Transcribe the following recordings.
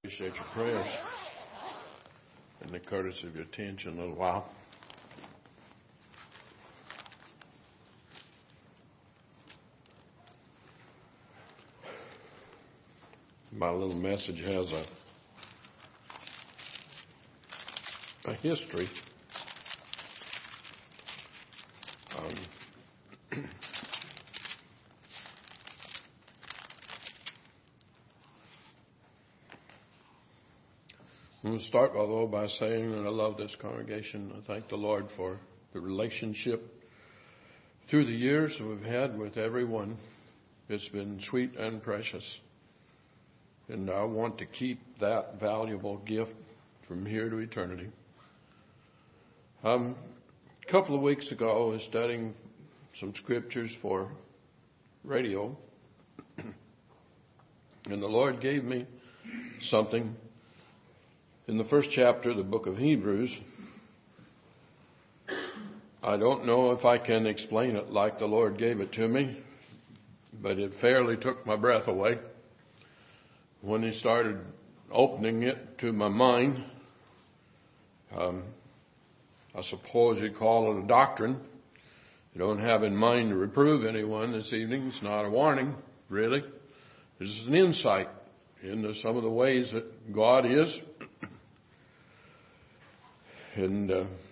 Appreciate your prayers and the courtesy of your attention a little while. My little message has a history. I'm going to start, though, by saying that I love this congregation. I thank the Lord for the relationship through the years that we've had with everyone. It's been sweet and precious. And I want to keep that valuable gift from here to eternity. A couple of weeks ago, I was studying some scriptures for radio. And the Lord gave me something in the first chapter of the book of Hebrews. I don't know if I can explain it like the Lord gave it to me, but it fairly took my breath away when He started opening it to my mind. I suppose you'd call it a doctrine. You don't have in mind to reprove anyone this evening. It's not a warning, really. This is an insight into some of the ways that God is. And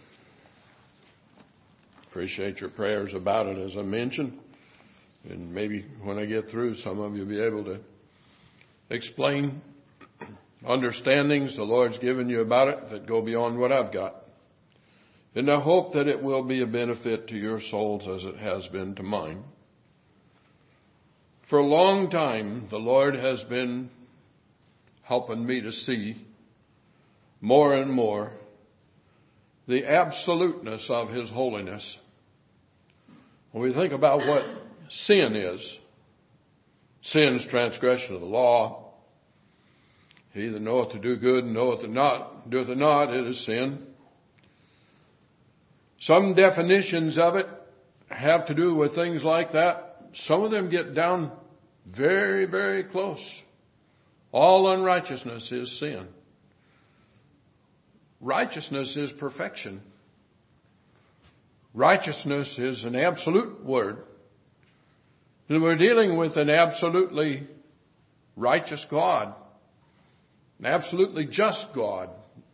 appreciate your prayers about it, as I mentioned. And maybe when I get through, some of you will be able to explain understandings the Lord's given you about it that go beyond what I've got. And I hope that it will be a benefit to your souls as it has been to mine. For a long time, the Lord has been helping me to see more and more the absoluteness of His holiness. When we think about what sin is, sin's transgression of the law. He either knoweth to do good and knoweth it not, doeth it not, it is sin. Some definitions of it have to do with things like that. Some of them get down very, very close. All unrighteousness is sin. Righteousness is perfection. Righteousness is an absolute word. And we're dealing with an absolutely righteous God, an absolutely just God.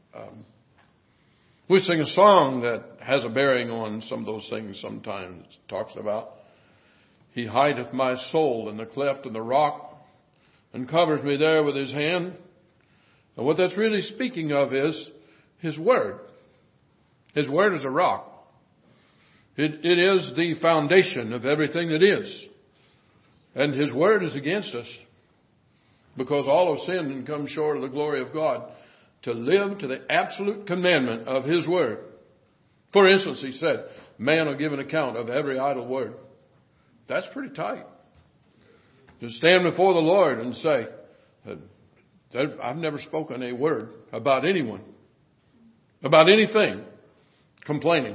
We sing a song that has a bearing on some of those things sometimes. It talks about, He hideth my soul in the cleft of the rock and covers me there with His hand. And what that's really speaking of is His Word. His Word is a rock. It is the foundation of everything that is. And His Word is against us because all have sinned and come short of the glory of God. To live to the absolute commandment of His Word. For instance, He said, man will give an account of every idle word. That's pretty tight. To stand before the Lord and say, I've never spoken a word about anyone, about anything, complaining.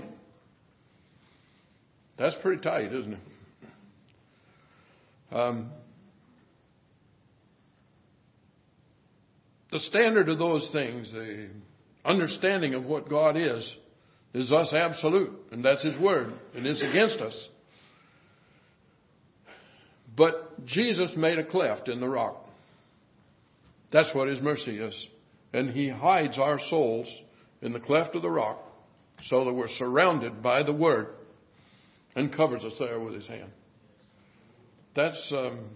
That's pretty tight, isn't it? The standard of those things, the understanding of what God is thus absolute, and that's His Word, and it's against us. But Jesus made a cleft in the rock. That's what His mercy is. And He hides our souls in the cleft of the rock so that we're surrounded by the Word and covers us there with His hand. That's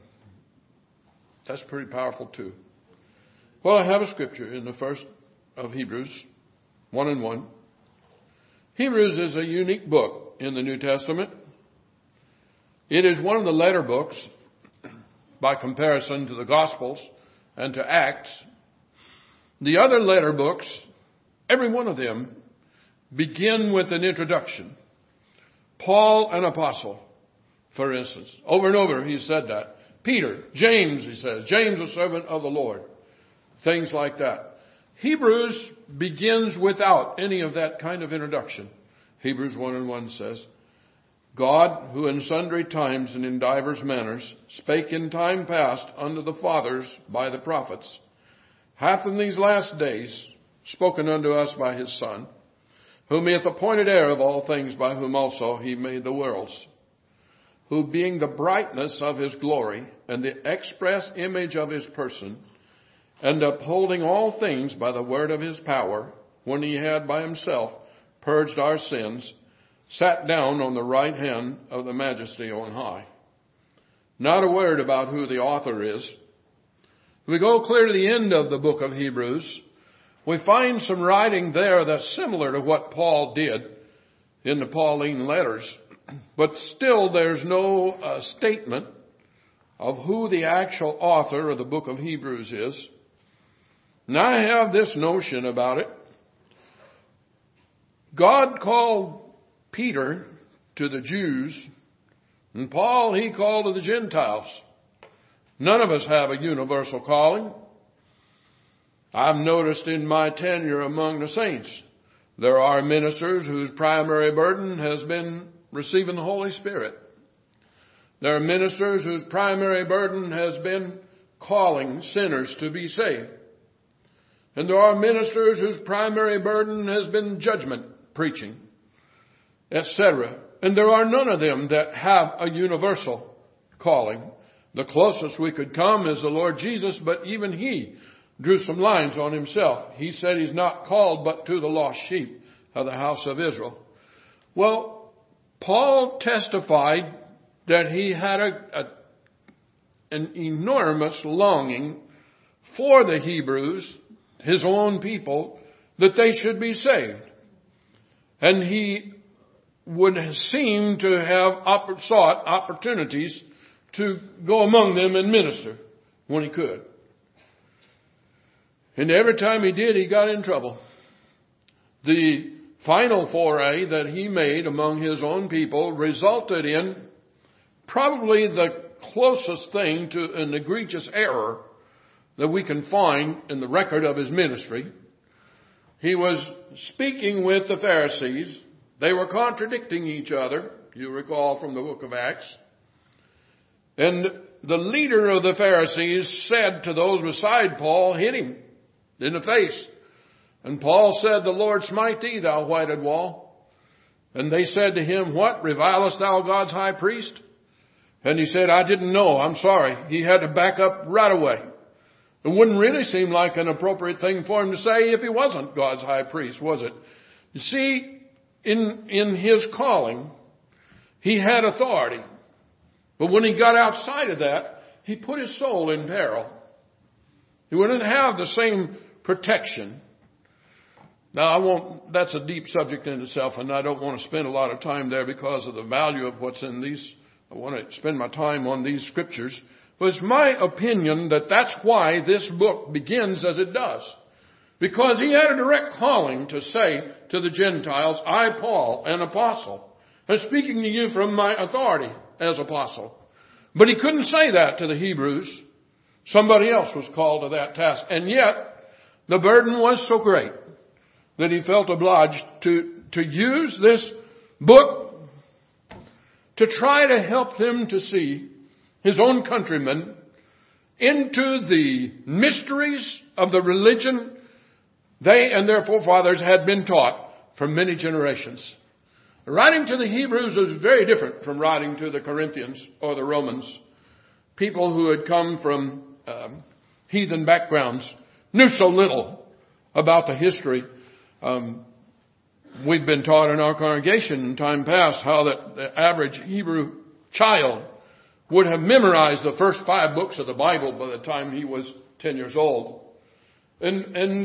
pretty powerful too. Well, I have a scripture in the first of Hebrews, 1:1. Hebrews is a unique book in the New Testament. It is one of the letter books by comparison to the Gospels and to Acts. The other letter books, every one of them, begin with an introduction. Paul, an apostle, for instance. Over and over he said that. Peter, James, he says. James, a servant of the Lord. Things like that. Hebrews begins without any of that kind of introduction. Hebrews 1:1 says, God, who in sundry times and in divers manners spake in time past unto the fathers by the prophets, hath in these last days spoken unto us by his Son, whom he hath appointed heir of all things, by whom also he made the worlds, who being the brightness of his glory and the express image of his person, and upholding all things by the word of his power, when he had by himself purged our sins, sat down on the right hand of the majesty on high. Not a word about who the author is. We go clear to the end of the book of Hebrews. We find some writing there that's similar to what Paul did in the Pauline letters, but still there's no statement of who the actual author of the book of Hebrews is. And I have this notion about it. God called Peter to the Jews, and Paul he called to the Gentiles. None of us have a universal calling. I've noticed in my tenure among the saints, there are ministers whose primary burden has been receiving the Holy Spirit. There are ministers whose primary burden has been calling sinners to be saved. And there are ministers whose primary burden has been judgment preaching, etc. And there are none of them that have a universal calling. The closest we could come is the Lord Jesus, but even he drew some lines on himself. He said he's not called but to the lost sheep of the house of Israel. Well, Paul testified that he had an enormous longing for the Hebrews, his own people, that they should be saved. And he would seem to have sought opportunities to go among them and minister when he could. And every time he did, he got in trouble. The final foray that he made among his own people resulted in probably the closest thing to an egregious error that we can find in the record of his ministry. He was speaking with the Pharisees. They were contradicting each other, you recall from the book of Acts. And the leader of the Pharisees said to those beside Paul, hit him in the face. And Paul said, the Lord smite thee, thou whited wall. And they said to him, what, revilest thou God's high priest? And he said, I didn't know, I'm sorry. He had to back up right away. It wouldn't really seem like an appropriate thing for him to say if he wasn't God's high priest, was it? You see, in his calling, he had authority. But when he got outside of that, he put his soul in peril. He wouldn't have the same protection. Now, that's a deep subject in itself, and I don't want to spend a lot of time there because of the value of what's in these. I want to spend my time on these scriptures. But it's my opinion that that's why this book begins as it does. Because he had a direct calling to say to the Gentiles, I, Paul, an apostle, am speaking to you from my authority as apostle. But he couldn't say that to the Hebrews. Somebody else was called to that task. And yet, the burden was so great that he felt obliged to use this book to try to help them to see his own countrymen into the mysteries of the religion they and their forefathers had been taught for many generations. Writing to the Hebrews was very different from writing to the Corinthians or the Romans. People who had come from heathen backgrounds knew so little about the history. We've been taught in our congregation in time past how that the average Hebrew child would have memorized the first 5 books of the Bible by the time he was 10 years old. And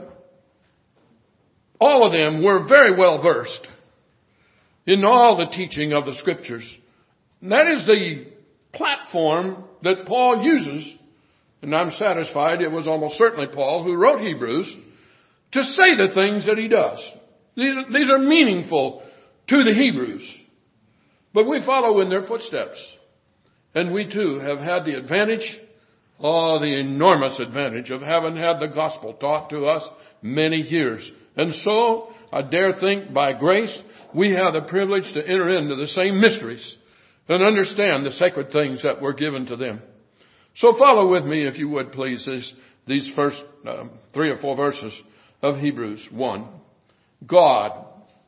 all of them were very well versed in all the teaching of the scriptures. And that is the platform that Paul uses, and I'm satisfied it was almost certainly Paul who wrote Hebrews, to say the things that he does. These are meaningful to the Hebrews, but we follow in their footsteps. And we too have had the advantage, the enormous advantage of having had the gospel taught to us many years. And so, I dare think by grace, we have the privilege to enter into the same mysteries and understand the sacred things that were given to them. So follow with me, if you would please, these first 3 or 4 verses of Hebrews 1. God.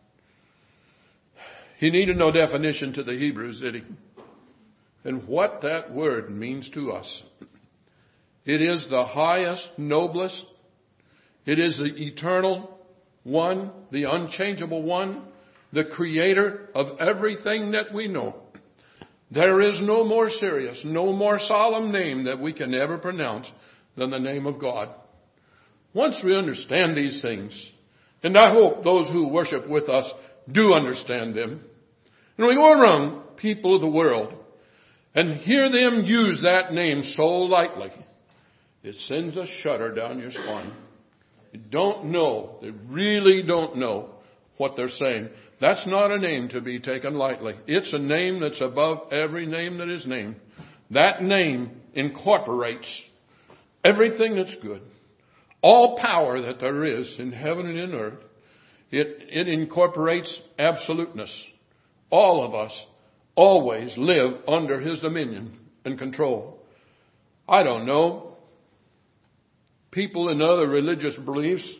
He needed no definition to the Hebrews, did he? And what that word means to us. It is the highest, noblest. It is the eternal one, the unchangeable one, the creator of everything that we know. There is no more serious, no more solemn name that we can ever pronounce than the name of God. Once we understand these things, and I hope those who worship with us do understand them, and we go around people of the world and hear them use that name so lightly, it sends a shudder down your spine. You don't know, they really don't know what they're saying. That's not a name to be taken lightly. It's a name that's above every name that is named. That name incorporates everything that's good. All power that there is in heaven and in earth. It incorporates absoluteness. All of us always live under his dominion and control. I don't know. People in other religious beliefs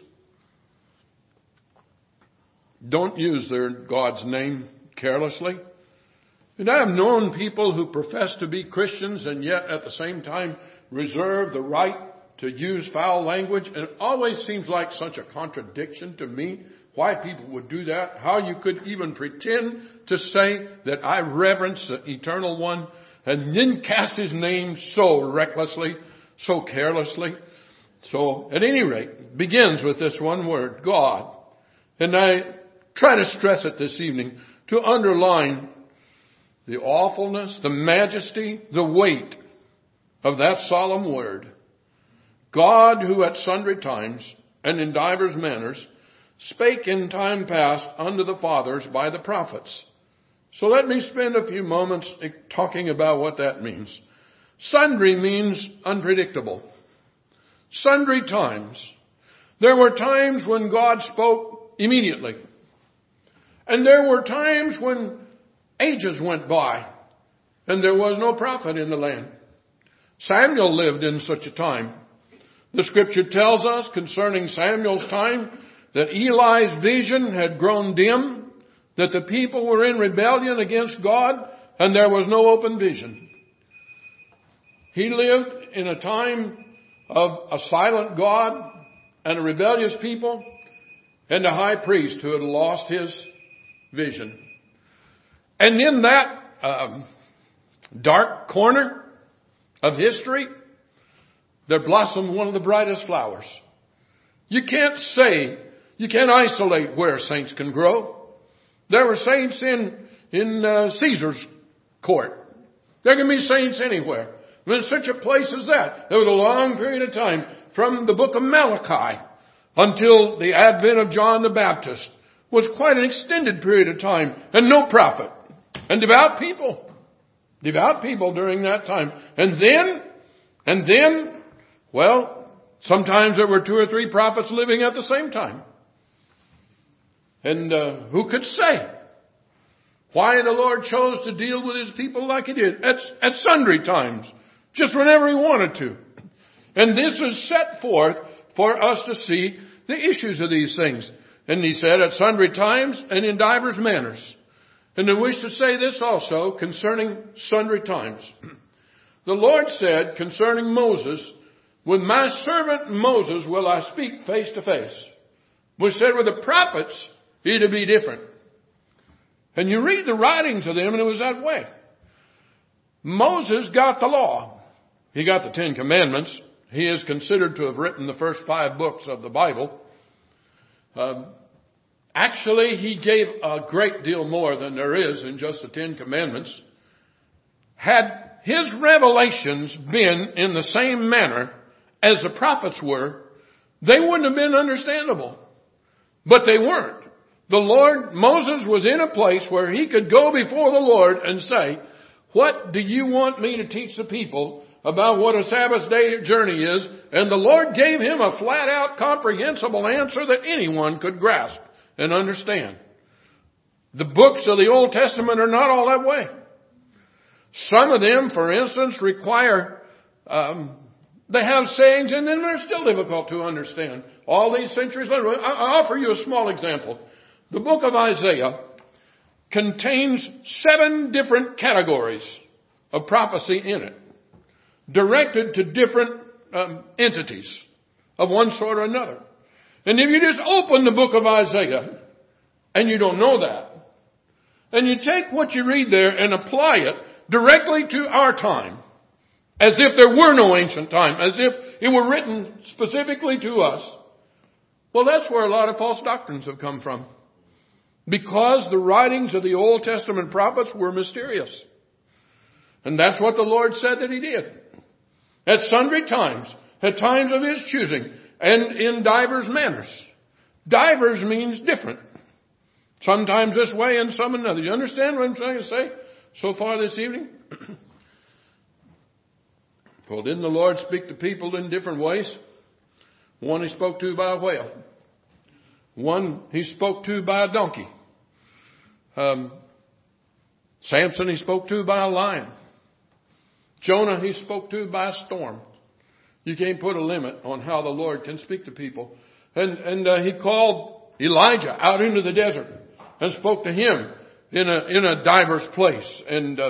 don't use their God's name carelessly. And I have known people who profess to be Christians and yet at the same time reserve the right to use foul language. And it always seems like such a contradiction to me why people would do that. How you could even pretend to say that I reverence the eternal one and then cast his name so recklessly, so carelessly. So at any rate, begins with this one word, God. And I try to stress it this evening to underline the awfulness, the majesty, the weight of that solemn word. God, who at sundry times and in divers manners spake in time past unto the fathers by the prophets. So let me spend a few moments talking about what that means. Sundry means unpredictable. Sundry times. There were times when God spoke immediately. And there were times when ages went by and there was no prophet in the land. Samuel lived in such a time. The scripture tells us concerning Samuel's time that Eli's vision had grown dim, that the people were in rebellion against God, and there was no open vision. He lived in a time of a silent God and a rebellious people and a high priest who had lost his vision. And in that dark corner of history, there blossomed one of the brightest flowers. You can't isolate where saints can grow. There were saints in Caesar's court. There can be saints anywhere. There's such a place as that. There was a long period of time from the book of Malachi until the advent of John the Baptist was quite an extended period of time and no prophet and devout people during that time. And then, well, sometimes there were 2 or 3 prophets living at the same time. And who could say why the Lord chose to deal with his people like he did at sundry times, just whenever he wanted to. And this is set forth for us to see the issues of these things. And he said, at sundry times and in divers manners. And I wish to say this also concerning sundry times. The Lord said concerning Moses, with my servant Moses will I speak face to face. We said with the prophets, it'd be different. And you read the writings of them and it was that way. Moses got the law. He got the 10 Commandments. He is considered to have written the first 5 books of the Bible. Actually, he gave a great deal more than there is in just the 10 Commandments. Had his revelations been in the same manner as the prophets were, they wouldn't have been understandable. But they weren't. Moses was in a place where he could go before the Lord and say, what do you want me to teach the people about what a Sabbath day journey is? And the Lord gave him a flat out comprehensible answer that anyone could grasp and understand. The books of the Old Testament are not all that way. Some of them, for instance, require They have sayings in them that are still difficult to understand. All these centuries later, I'll offer you a small example. The book of Isaiah contains 7 different categories of prophecy in it, directed to different entities of one sort or another. And if you just open the book of Isaiah, and you don't know that, and you take what you read there and apply it directly to our time, as if there were no ancient time, as if it were written specifically to us, well, that's where a lot of false doctrines have come from. Because the writings of the Old Testament prophets were mysterious. And that's what the Lord said that He did. At sundry times, at times of His choosing, and in divers manners. Divers means different. Sometimes this way and some another. You understand what I'm trying to say so far this evening? Well, didn't the Lord speak to people in different ways? One He spoke to by a whale. One He spoke to by a donkey. Samson He spoke to by a lion. Jonah He spoke to by a storm. You can't put a limit on how the Lord can speak to people. And He called Elijah out into the desert and spoke to him in a diverse place and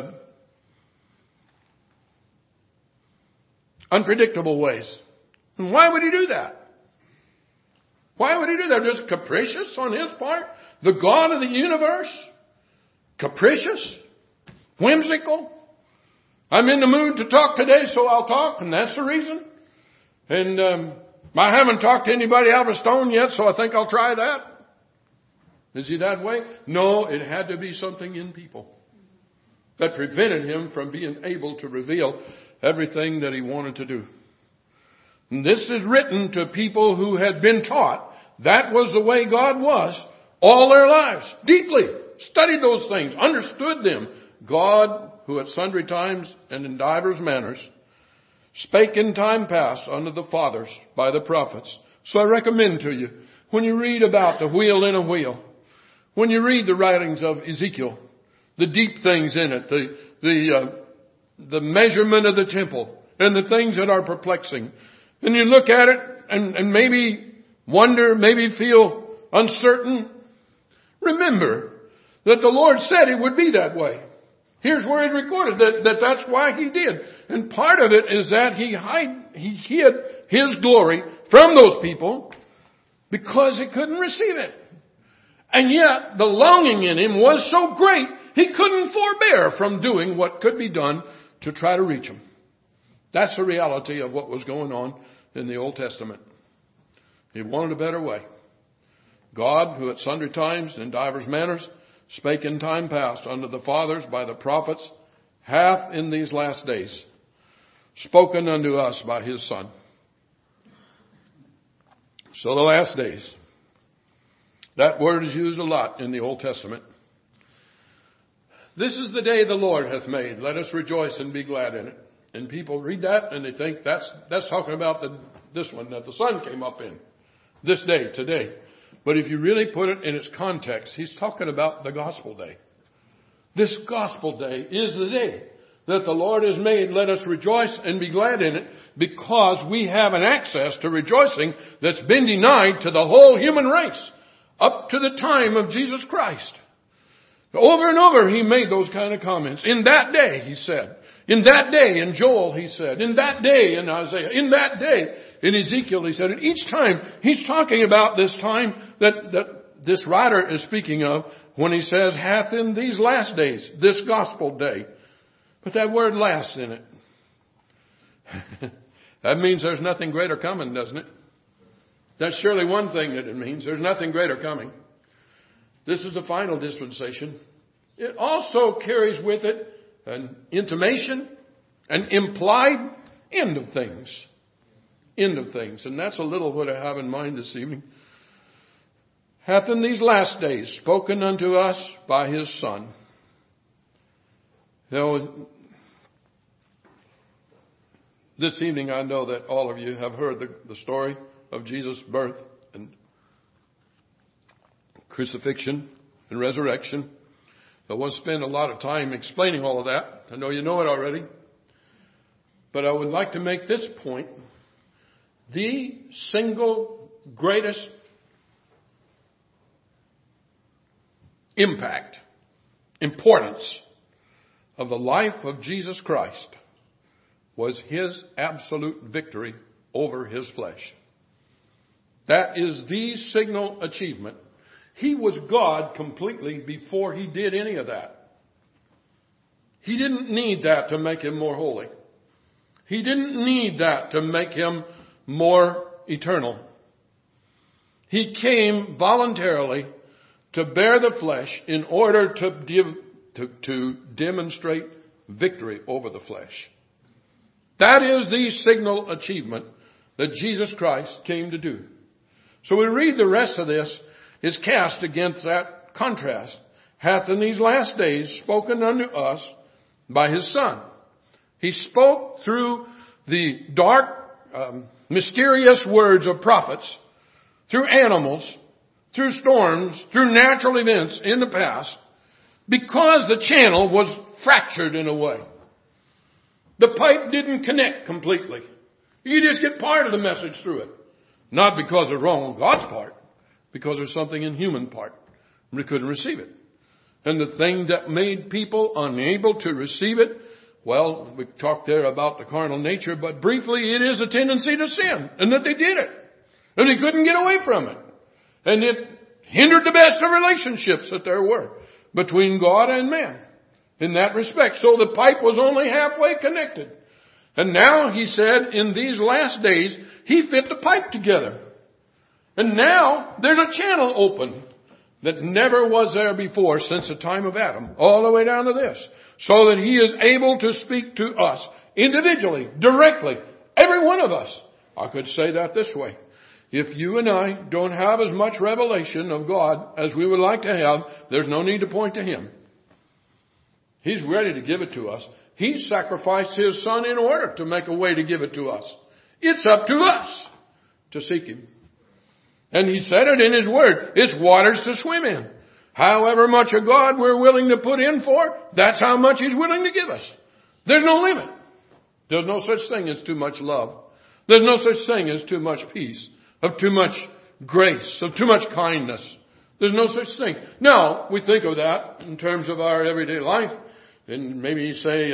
unpredictable ways. And why would He do that? Why would He do that? Just capricious on His part? The God of the universe? Capricious? Whimsical? I'm in the mood to talk today, so I'll talk, and that's the reason. And I haven't talked to anybody out of a stone yet, so I think I'll try that. Is He that way? No, it had to be something in people that prevented Him from being able to reveal everything that He wanted to do. And this is written to people who had been taught that was the way God was all their lives. Deeply studied those things, understood them. God, who at sundry times and in divers manners spake in time past unto the fathers by the prophets. So I recommend to you, when you read about the wheel in a wheel, when you read the writings of Ezekiel, the deep things in it, the measurement of the temple, and the things that are perplexing, and you look at it and maybe wonder, maybe feel uncertain, remember that the Lord said it would be that way. Here's where it's recorded that's why He did. And part of it is that He hid His glory from those people because He couldn't receive it. And yet the longing in Him was so great, He couldn't forbear from doing what could be done to try to reach them. That's the reality of what was going on in the Old Testament. He wanted a better way. God, who at sundry times and divers manners spake in time past unto the fathers by the prophets, hath in these last days spoken unto us by His Son. So the last days. That word is used a lot in the Old Testament. This is the day the Lord hath made. Let us rejoice and be glad in it. And people read that and they think that's talking about this one that the sun came up in. This day, today. But if you really put it in its context, He's talking about the gospel day. This gospel day is the day that the Lord has made. Let us rejoice and be glad in it, because we have an access to rejoicing that's been denied to the whole human race up to the time of Jesus Christ. Over and over He made those kind of comments. In that day, He said. In that day, in Joel, He said. In that day, in Isaiah. In that day, in Ezekiel, He said. And each time, He's talking about this time that this writer is speaking of when he says, hath in these last days, this gospel day. But that word last in it. That means there's nothing greater coming, doesn't it? That's surely one thing that it means. There's nothing greater coming. This is the final dispensation. It also carries with it an intimation, an implied end of things. End of things. And that's a little what I have in mind this evening. Hath in these last days spoken unto us by His Son. You know, this evening I know that all of you have heard the story of Jesus' birth and crucifixion and resurrection. I won't spend a lot of time explaining all of that. I know you know it already. But I would like to make this point. The single greatest impact, importance of the life of Jesus Christ was his absolute victory over his flesh. That is the signal achievement. He was God completely before he did any of that. He didn't need that to make him more holy. He didn't need that to make him more eternal. He came voluntarily to bear the flesh in order to demonstrate victory over the flesh. That is the signal achievement that Jesus Christ came to do. So we read the rest of this is cast against that contrast. Hath in these last days spoken unto us by his Son. He spoke through the dark, mysterious words of prophets, through animals, through storms, through natural events in the past, because the channel was fractured in a way. The pipe didn't connect completely. You just get part of the message through it. Not because it's wrong on God's part, because there's something in human part. We couldn't receive it. And the thing that made people unable to receive it, well, we talked there about the carnal nature, but briefly it is a tendency to sin, and that they did it. And they couldn't get away from it. And it hindered the best of relationships that there were between God and man in that respect. So the pipe was only halfway connected. And now, he said, in these last days, he fit the pipe together. And now, there's a channel open that never was there before since the time of Adam, all the way down to this. So that he is able to speak to us individually, directly, every one of us. I could say that this way. If you and I don't have as much revelation of God as we would like to have, there's no need to point to him. He's ready to give it to us. He sacrificed his Son in order to make a way to give it to us. It's up to us to seek him. And he said it in his word. It's waters to swim in. However much of God we're willing to put in for, that's how much he's willing to give us. There's no limit. There's no such thing as too much love. There's no such thing as too much peace, of too much grace, of too much kindness. There's no such thing. Now, we think of that in terms of our everyday life. And maybe you say,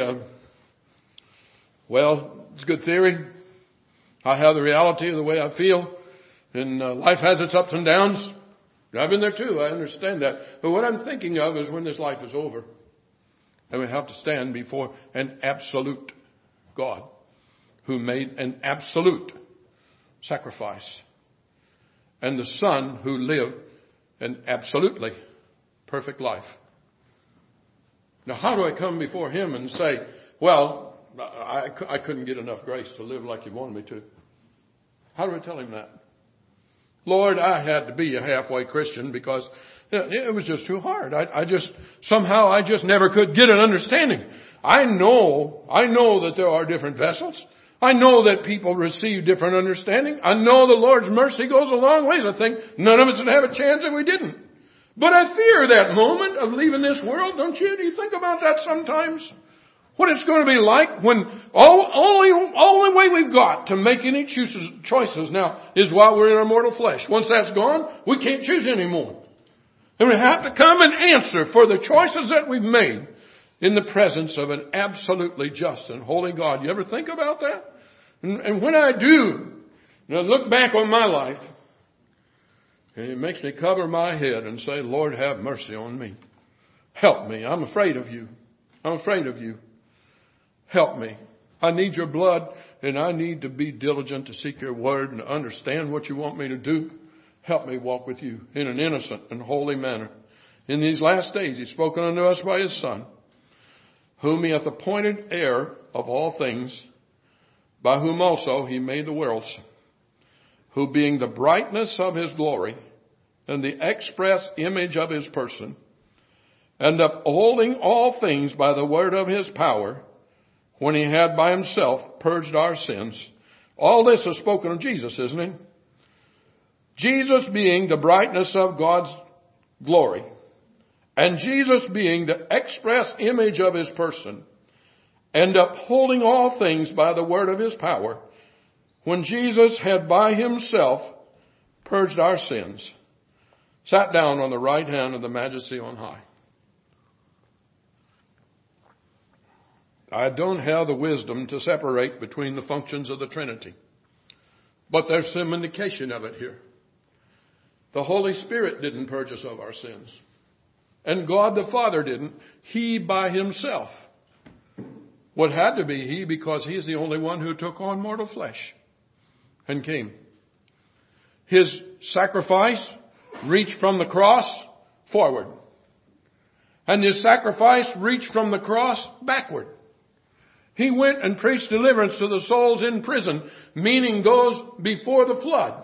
well, it's a good theory. I have the reality of the way I feel. And life has its ups and downs. I've been there too. I understand that. But what I'm thinking of is when this life is over. And we have to stand before an absolute God who made an absolute sacrifice. And the Son who lived an absolutely perfect life. Now, how do I come before him and say, well, I couldn't get enough grace to live like you wanted me to? How do I tell him that? Lord, I had to be a halfway Christian because it was just too hard. I just never could get an understanding. I know that there are different vessels. I know that people receive different understanding. I know the Lord's mercy goes a long ways. I think none of us would have a chance if we didn't. But I fear that moment of leaving this world, don't you? Do you think about that sometimes? What it's going to be like when only way we've got to make any choices now is while we're in our mortal flesh. Once that's gone, we can't choose anymore. And we have to come and answer for the choices that we've made in the presence of an absolutely just and holy God. You ever think about that? And when I do, look back on my life, and it makes me cover my head and say, Lord, have mercy on me. Help me. I'm afraid of you. I'm afraid of you. Help me. I need your blood, and I need to be diligent to seek your word and understand what you want me to do. Help me walk with you in an innocent and holy manner. In these last days, he's spoken unto us by his Son, whom he hath appointed heir of all things, by whom also he made the worlds, who being the brightness of his glory and the express image of his person, and upholding all things by the word of his power, when he had by himself purged our sins. All this is spoken of Jesus, isn't it? Jesus being the brightness of God's glory, and Jesus being the express image of his person, and upholding all things by the word of his power, when Jesus had by himself purged our sins, sat down on the right hand of the Majesty on high. I don't have the wisdom to separate between the functions of the Trinity, but there's some indication of it here. The Holy Spirit didn't purge us of our sins, and God the Father didn't. He by himself. What had to be he, because he's the only one who took on mortal flesh and came. His sacrifice reached from the cross forward, and his sacrifice reached from the cross backward. He went and preached deliverance to the souls in prison, meaning those before the flood,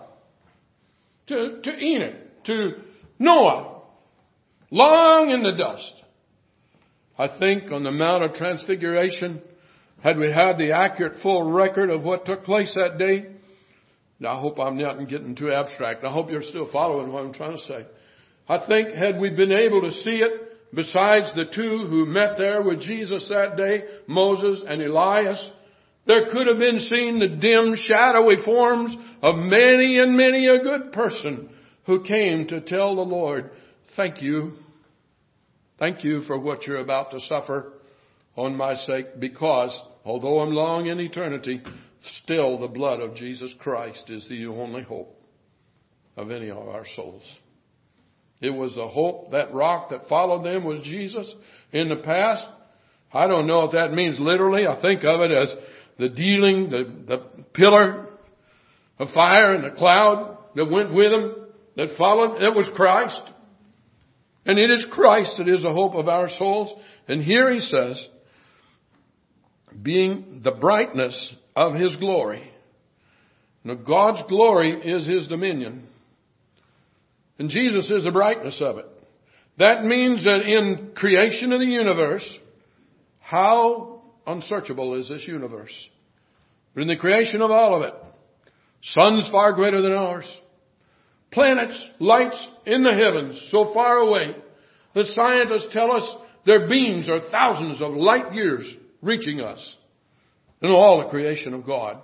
to Enoch, to Noah, long in the dust. I think on the Mount of Transfiguration, had we had the accurate full record of what took place that day, now I hope I'm not getting too abstract. I hope you're still following what I'm trying to say. I think had we been able to see it, besides the two who met there with Jesus that day, Moses and Elias, there could have been seen the dim, shadowy forms of many and many a good person who came to tell the Lord, thank you. Thank you for what you're about to suffer on my sake, because although I'm long in eternity, still the blood of Jesus Christ is the only hope of any of our souls. It was the hope, that rock that followed them was Jesus in the past. I don't know if that means literally. I think of it as the dealing, the pillar of fire and the cloud that went with them, that followed. It was Christ. And it is Christ that is the hope of our souls. And here he says, being the brightness of his glory. Now God's glory is his dominion. And Jesus is the brightness of it. That means that in creation of the universe, how unsearchable is this universe? But in the creation of all of it, suns far greater than ours, planets, lights in the heavens so far away that scientists tell us their beams are thousands of light years reaching us. And all the creation of God.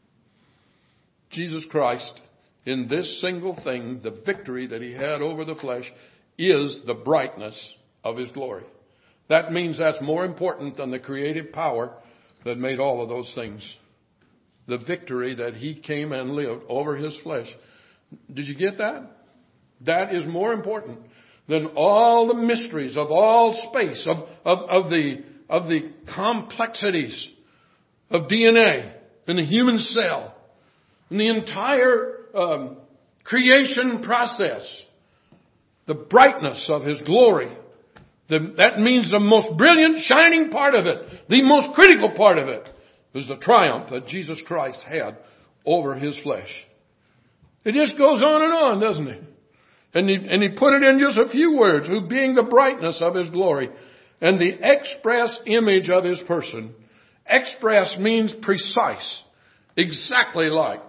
Jesus Christ, in this single thing, the victory that he had over the flesh, is the brightness of his glory. That means that's more important than the creative power that made all of those things. The victory that he came and lived over his flesh. Did you get that? That is more important than all the mysteries of all space, of the complexities of DNA and the human cell and the entire creation process. The brightness of his glory. That means the most brilliant, shining part of it, the most critical part of it, was the triumph that Jesus Christ had over his flesh. It just goes on, doesn't it? And he put it in just a few words, who being the brightness of his glory and the express image of his person. Express means precise, exactly like.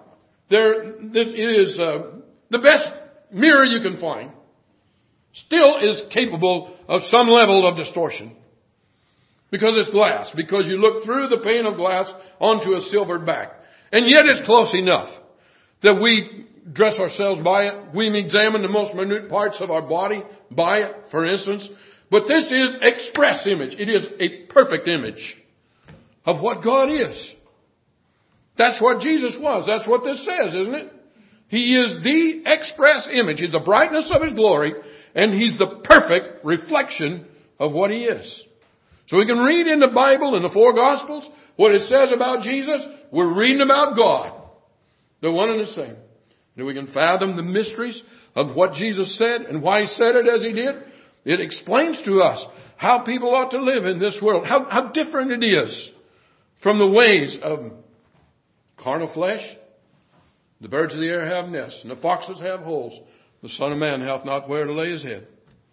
It is the best mirror you can find. Still is capable of some level of distortion. Because it's glass. Because you look through the pane of glass onto a silvered back. And yet it's close enough that we dress ourselves by it. We examine the most minute parts of our body by it, for instance. But this is express image. It is a perfect image of what God is. That's what Jesus was. That's what this says, isn't it? He is the express image. He's the brightness of his glory, and he's the perfect reflection of what he is. So we can read in the Bible, in the four Gospels, what it says about Jesus. We're reading about God. They're one and the same. And we can fathom the mysteries of what Jesus said and why he said it as he did. It explains to us how people ought to live in this world, how different it is from the ways of carnal flesh. The birds of the air have nests, and the foxes have holes. The Son of Man hath not where to lay his head.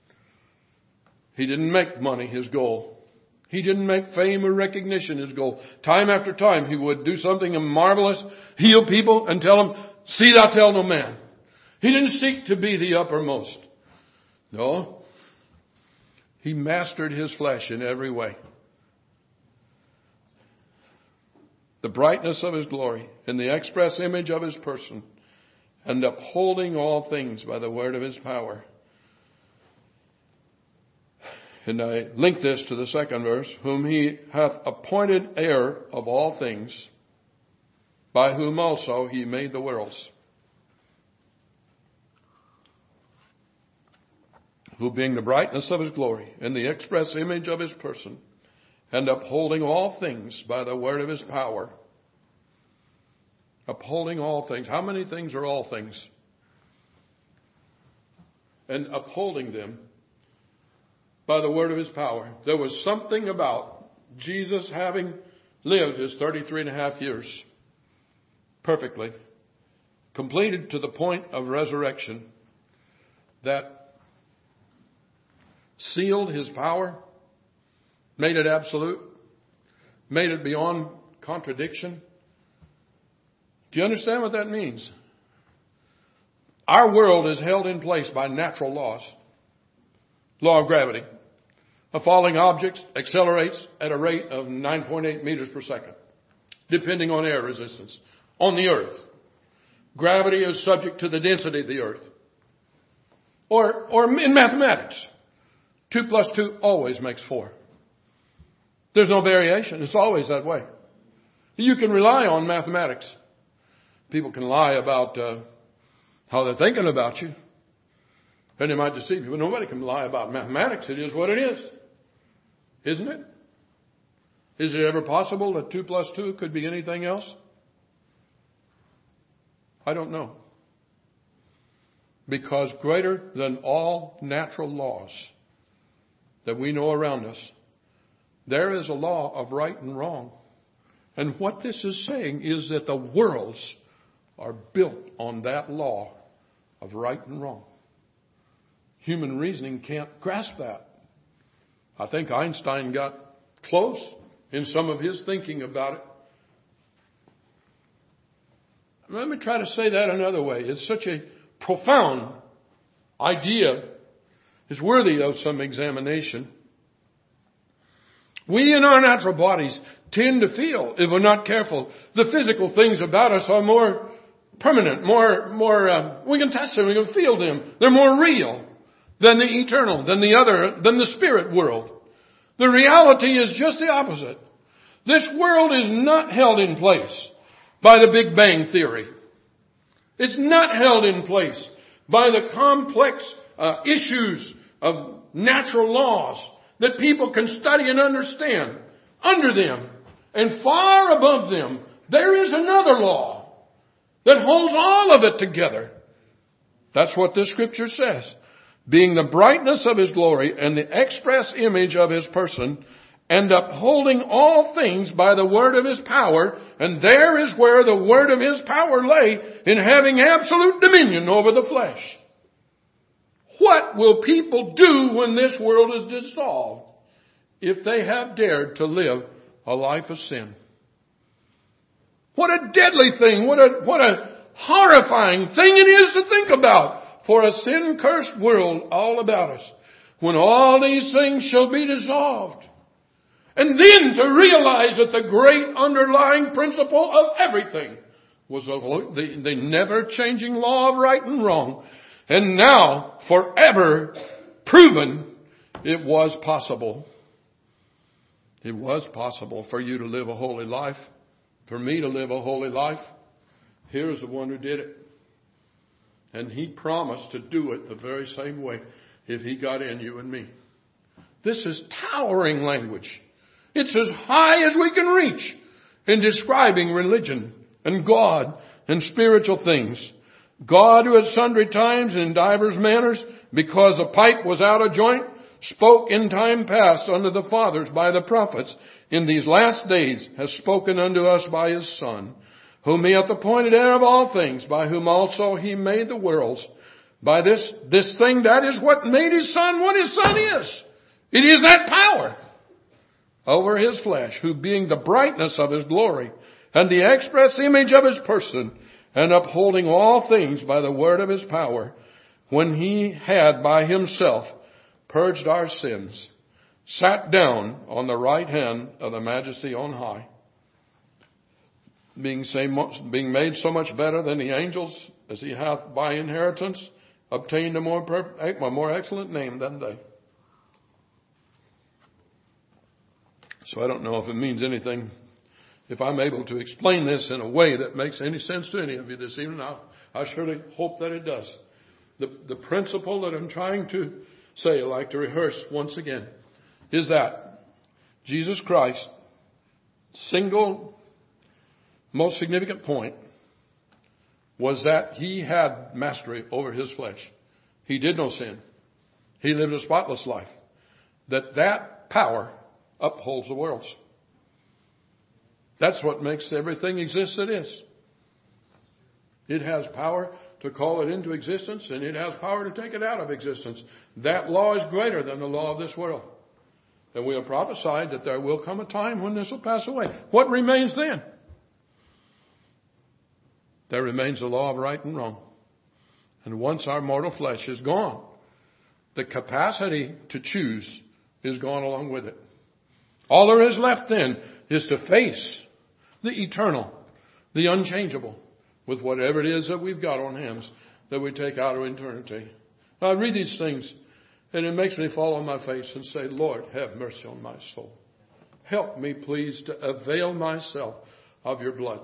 He didn't make money his goal. He didn't make fame or recognition his goal. Time after time he would do something marvelous, heal people, and tell them, see thou tell no man. He didn't seek to be the uppermost. No. He mastered his flesh in every way. the brightness of his glory, in the express image of his person, and upholding all things by the word of his power. And I link this to the second verse, whom he hath appointed heir of all things, by whom also he made the worlds. Who being the brightness of his glory, and the express image of his person, and upholding all things by the word of his power. Upholding all things. How many things are all things? And upholding them by the word of his power. There was something about Jesus having lived his 33 and a half years perfectly, completed to the point of resurrection, that sealed his power, made it absolute, made it beyond contradiction. Do you understand what that means? Our world is held in place by natural laws. Law of gravity. A falling object accelerates at a rate of 9.8 meters per second, depending on air resistance, on the earth. Gravity is subject to the density of the earth. Or in mathematics, 2 plus 2 always makes 4. There's no variation. It's always that way. You can rely on mathematics. People can lie about how they're thinking about you, and they might deceive you. But nobody can lie about mathematics. It is what it is. Isn't it? Is it ever possible that 2 plus 2 could be anything else? I don't know. Because greater than all natural laws that we know around us, there is a law of right and wrong. And what this is saying is that the worlds are built on that law of right and wrong. Human reasoning can't grasp that. I think Einstein got close in some of his thinking about it. Let me try to say that another way. It's such a profound idea. It's worthy of some examination. We in our natural bodies tend to feel, if we're not careful, the physical things about us are more permanent, we can touch them, we can feel them. They're more real than the eternal, than the spirit world. The reality is just the opposite. This world is not held in place by the Big Bang Theory. It's not held in place by the complex issues of natural laws that people can study and understand. Under them and far above them, there is another law that holds all of it together. That's what this scripture says. Being the brightness of his glory and the express image of his person, and upholding all things by the word of his power. And there is where the word of his power lay, in having absolute dominion over the flesh. What will people do when this world is dissolved if they have dared to live a life of sin? What a deadly thing, what a horrifying thing it is to think about for a sin-cursed world all about us, when all these things shall be dissolved. And then to realize that the great underlying principle of everything was the never-changing law of right and wrong. And now, forever proven, it was possible. It was possible for you to live a holy life, for me to live a holy life. Here's the one who did it. And he promised to do it the very same way if he got in you and me. This is towering language. It's as high as we can reach in describing religion and God and spiritual things. God, who at sundry times and in divers manners, because a pipe was out of joint, spoke in time past unto the fathers by the prophets, in these last days has spoken unto us by his Son, whom he hath appointed heir of all things, by whom also he made the worlds. By this thing, that is what made his Son what his Son is. It is that power over his flesh, who being the brightness of his glory and the express image of his person, and upholding all things by the word of his power, when he had by himself purged our sins, sat down on the right hand of the majesty on high. being made so much better than the angels, as he hath by inheritance obtained a more excellent name than they. So I don't know if it means anything. If I'm able to explain this in a way that makes any sense to any of you this evening, I surely hope that it does. The principle that I'm trying to say, I like to rehearse once again, is that Jesus Christ, single most significant point, was that he had mastery over his flesh. He did no sin. He lived a spotless life. That power upholds the worlds. That's what makes everything exist that is. It has power to call it into existence, and it has power to take it out of existence. That law is greater than the law of this world. And we have prophesied that there will come a time when this will pass away. What remains then? There remains the law of right and wrong. And once our mortal flesh is gone, the capacity to choose is gone along with it. All there is left then is to face the eternal, the unchangeable, with whatever it is that we've got on hands that we take out of eternity. Now, I read these things, and it makes me fall on my face and say, Lord, have mercy on my soul. Help me, please, to avail myself of your blood.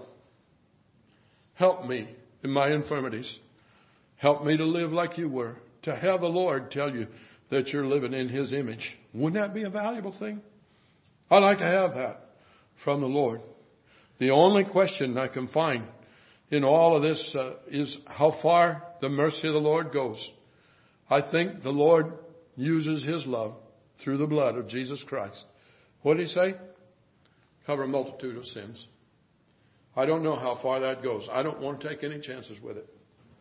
Help me in my infirmities. Help me to live like you were. To have the Lord tell you that you're living in his image. Wouldn't that be a valuable thing? I'd like to have that from the Lord. The only question I can find in all of this is how far the mercy of the Lord goes. I think the Lord uses his love through the blood of Jesus Christ. What did he say? Cover a multitude of sins. I don't know how far that goes. I don't want to take any chances with it.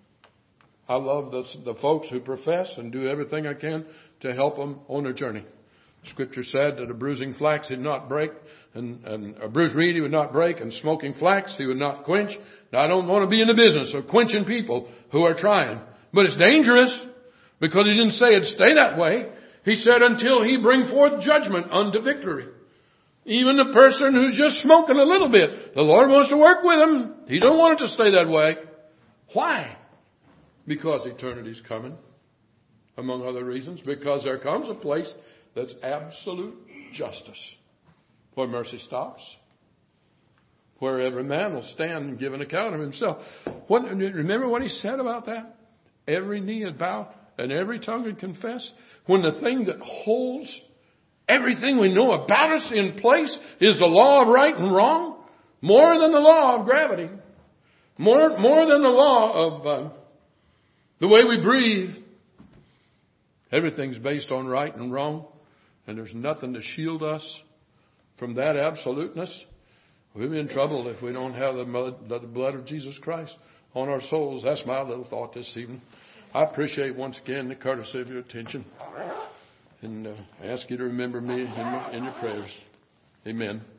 I love the folks who profess and do everything I can to help them on their journey. Scripture said that a bruising flax he would not break, and a bruised reed he would not break, and smoking flax he would not quench. Now, I don't want to be in the business of quenching people who are trying. But it's dangerous, because he didn't say it'd stay that way. He said until he bring forth judgment unto victory. Even the person who's just smoking a little bit, the Lord wants to work with him. He don't want it to stay that way. Why? Because eternity's coming, among other reasons. Because there comes a place that's absolute justice, where mercy stops, where every man will stand and give an account of himself. Remember what he said about that? Every knee would bow and every tongue would confess. When the thing that holds everything we know about us in place is the law of right and wrong, more than the law of gravity, more than the law of the way we breathe. Everything's based on right and wrong, and there's nothing to shield us from that absoluteness. We'll be in trouble if we don't have the blood of Jesus Christ on our souls. That's my little thought this evening. I appreciate once again the courtesy of your attention, and I ask you to remember me in your prayers. Amen.